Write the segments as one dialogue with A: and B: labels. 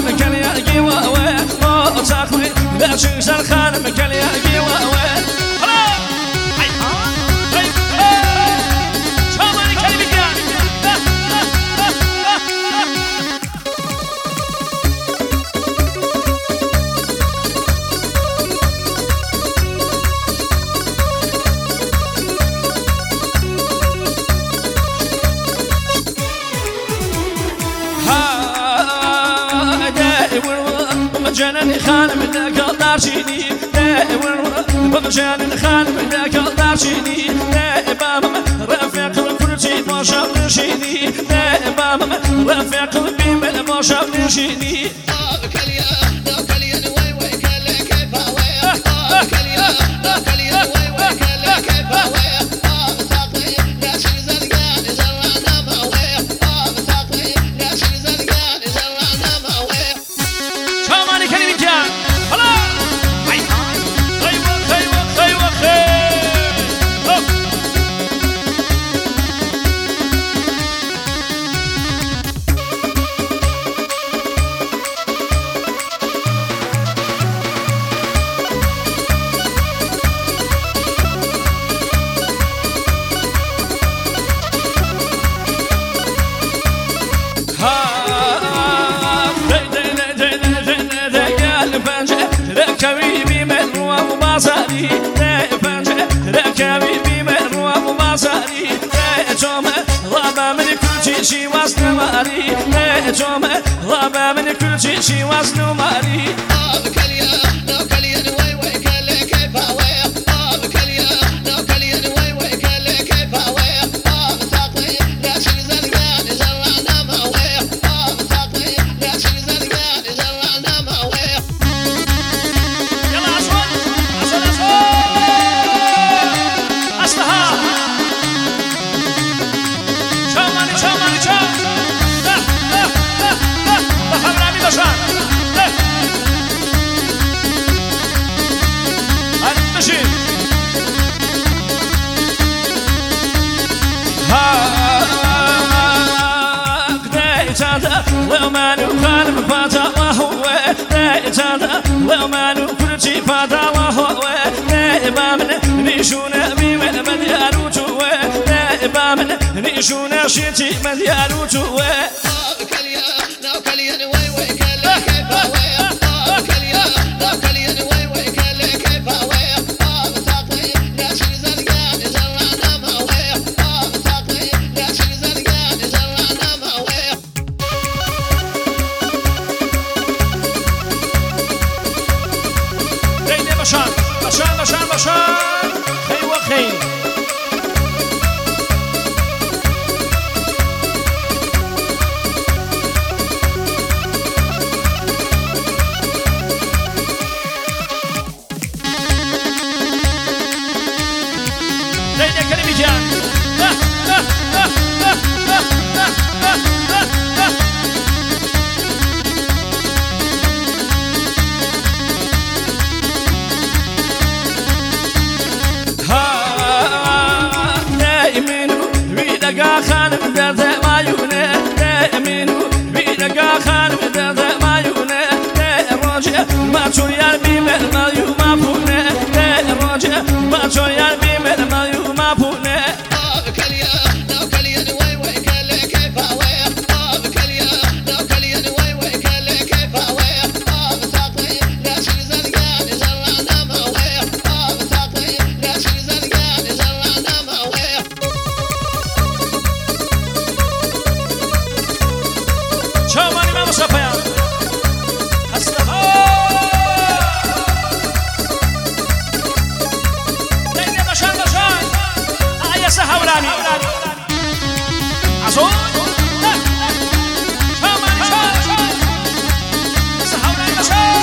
A: خانم كان يا جواوي تاخذي لا تنسى خانم كان يا جواوي جانني خانم ذاك دارشيني جانني خانم ذاك دارشيني بابا رافق الكرسي ما شاف نشيني بابا رافق قلبي من ما شاف نشيني ركبي من روح وبصري ركبي من روح وبصري توم غابة من كل شيء وصل ماري توم غابة من كل شيء وصل ماري وما نخالف فاتا وهو وما نكرتي فاتا وهو بامن نيشونا بمن مديانو توه بامن نيشونا شيتي مديانو توه بشار خي وخي زين كريم جان خانم درد مايونه امينو بيدقا خانم درد مايونه راجع ما تشويا بيمل مايو ما بونه راجع ما تشويا بيمل مايو ما بونه شاماني ما مصطفى أصطفى ديني بشان آية سهولاني عصون شاماني سهولاني بشان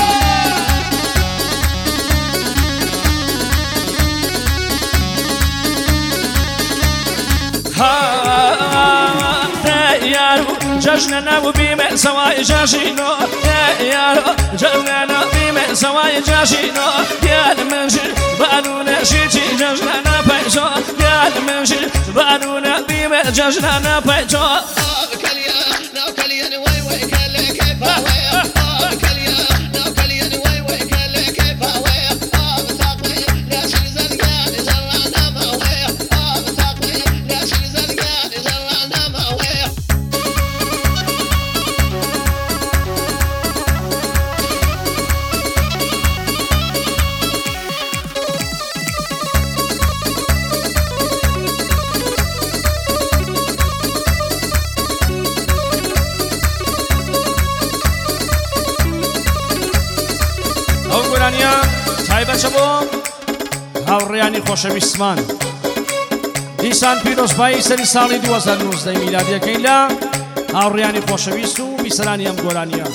A: جشننا وبيم سواي جاشينو يا جشننا بيم سواي جاشينو يا المنشر بانونا شيتي جشننا بايزو يا المنشر بانونا بيم جشننا بايزو كليا نو كليا وي كلي كيف ئەو گۆرانیە تایبەتە بۆ هاوڕێیانی خۆشەویستمان دیسان پیرۆزبایی سەری ساڵی 2019 میلادیەکەی لە هاوڕێیانی خۆشەویست و بیسەرانی ئەم گۆرانیە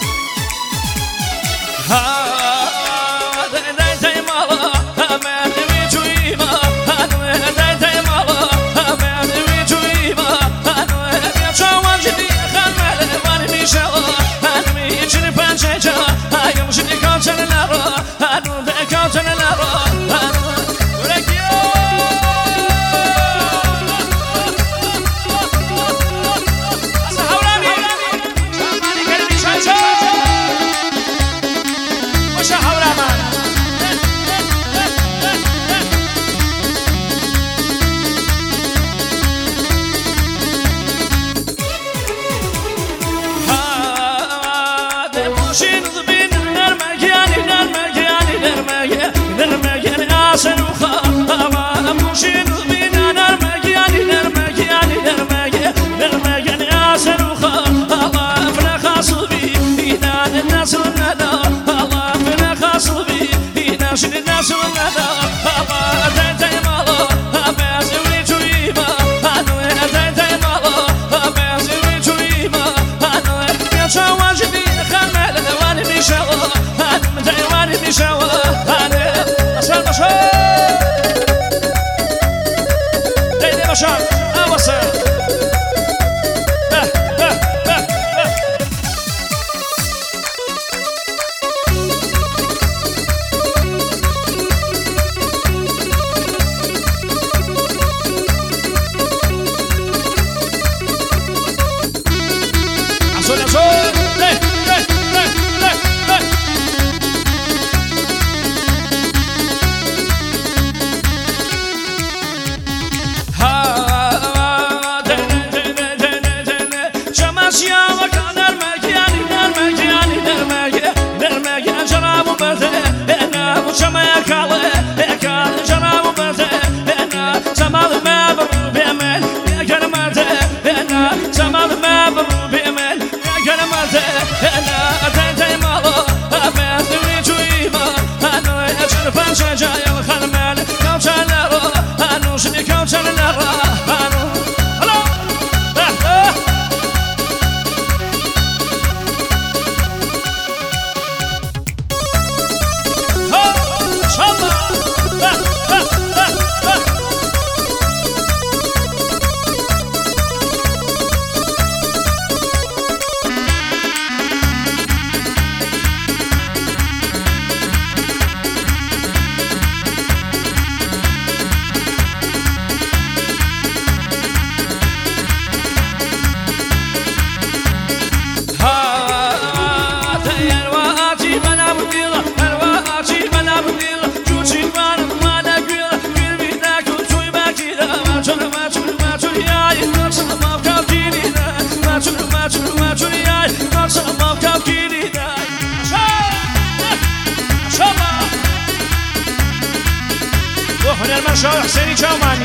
B: هنرمند شاه حسینی چاومانی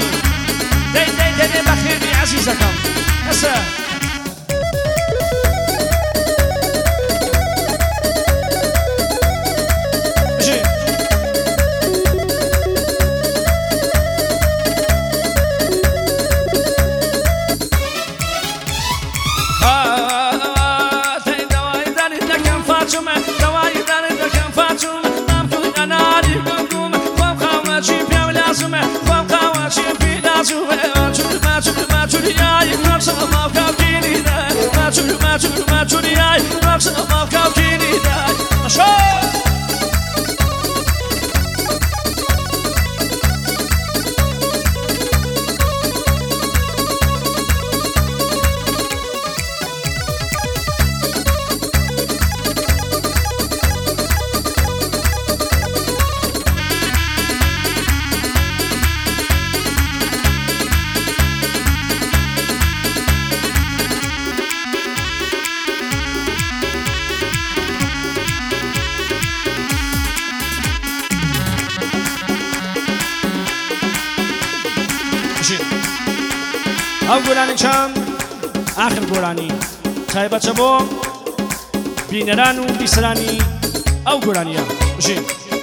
B: دی بخیری عزیزکم هسه
A: ئەو گۆرانی چەند ئاخر گۆرانی تایبەتە بۆ بینەران و بیسەرانی ئەو گۆرانیە بژین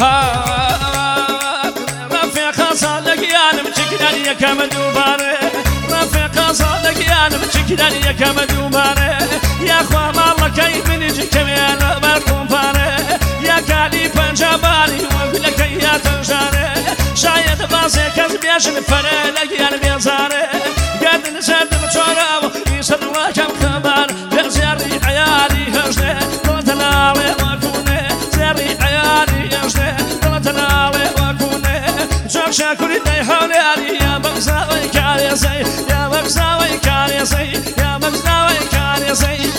A: رفيق صادق يا نمشكنا يا كمدوباره رفيق صادق يا نمشكنا يا كمدوباره يا اخوان الله كيف نجي كمان بركم فاره يا كالي بنجبالي وقول لك يا تنجاره شايد باسي كذبياش نفره لك يا بيزاره قد نسد بشوره يسر وكم خبر لزيري عيالي هجده قلتنا لي وكونه زيري عيالي هجده قلتنا لي وكونه جوك شاكوري داي حولي يا بغزاوي كاريسي يا بغزاوي كاريسي يا بغزاوي كاريسي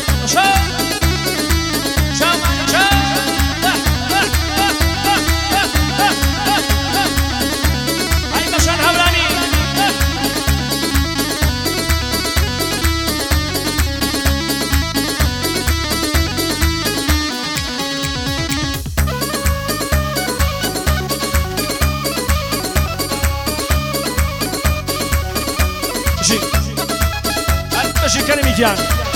B: شي كلمة جان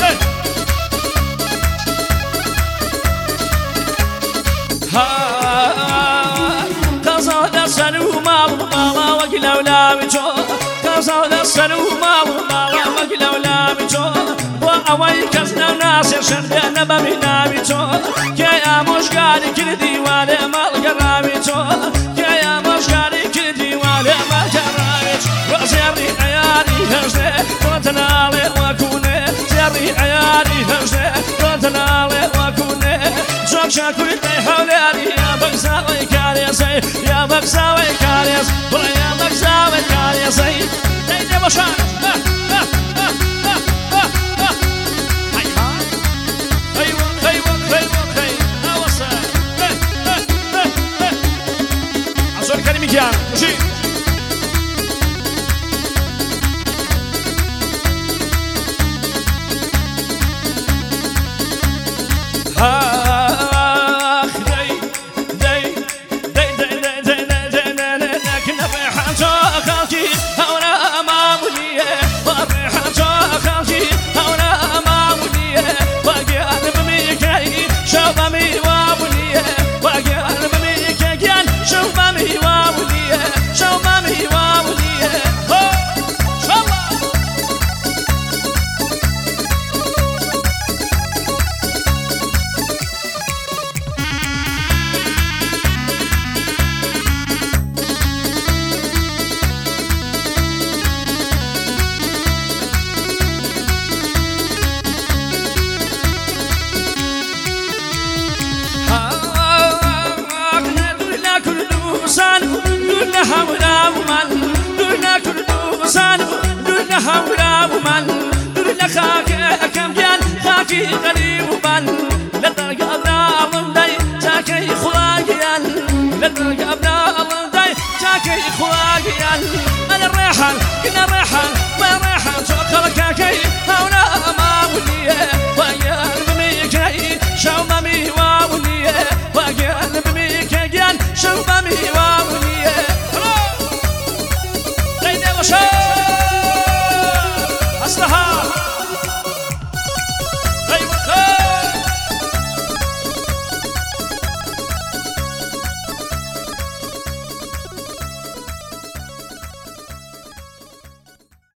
A: قصد السلو مالا وقلو لا بجو قصد السلو مالا وقلو لا بجو وأوي كزنا ناس شرد نبا بنا بجو كيا مشغالي كل ديواني مال قرابي جو كيا مشغالي كل ديواني مال قرابي وزيري عيالي هجده قلتنا لي وكونه زيري عيالي هجده قلتنا لي وكونه جوك شاكوي داي حولي يا بغزاوي كاريسي يا بغزاوي كاريس ولا يا بغزاوي كاريسي داي داي بشار
B: عصور كلمة جان شي
A: هولا ومن دون خاك كم جان خاكي غريب ومن لدرجة أبنا الله تاكي خواجيان لدرجة أبنا الله تاكي خواجيان أنا الريحان كنا ريحان ما ريحان شوكر كاكي هولا ما وليه ويان بميكي شو مامي واوليه ويان بميكي جان شو مامي